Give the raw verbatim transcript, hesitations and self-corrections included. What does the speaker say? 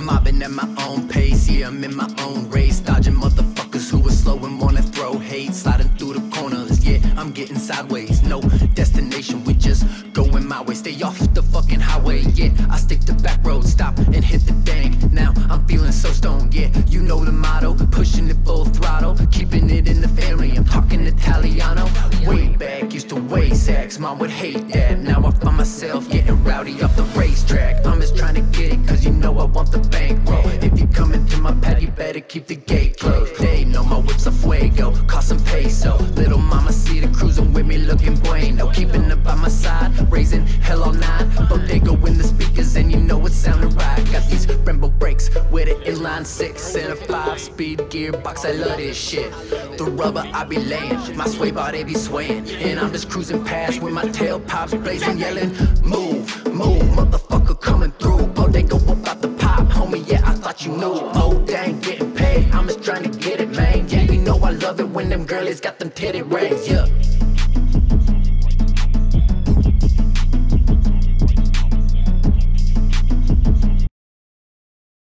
mobbing at my own pace, yeah, I'm in my own race, dodging motherfuckers who are slow and wanna throw hate, sliding through the corners, yeah, I'm getting sideways, no destination, we just going my way, stay off the fucking highway, yeah, I stick to back roads, stop and hit the dank, now I'm feeling so stoned, yeah, you know the motto, pushing it full throttle, keeping it in the family, I'm talking Italiano, way back, used to weigh sacks, mom would hate that, now I find myself getting rowdy off the racetrack, I'm just trying to get it, cause you know I want the bankroll, if you come into my pad, you better keep the gate closed, they know my whip's a fuego, cost some peso, little mama see the cruising with me looking bueno, keeping her by my side, raising hell all night, bodega in the speakers and you know it's sounding right, got these Brembo brakes with an inline six and a five speed gearbox, I love this shit, the rubber I be laying, my sway bar they be swaying, and I'm just cruising past with my tailpipes blazing, yelling, move, move, motherfucker coming through, bodega about the pop, homie, yeah, I thought you knew, oh dang, getting paid, I'm just trying to get it, man, yeah, you know I love it when them girlies got them titty rings, yeah.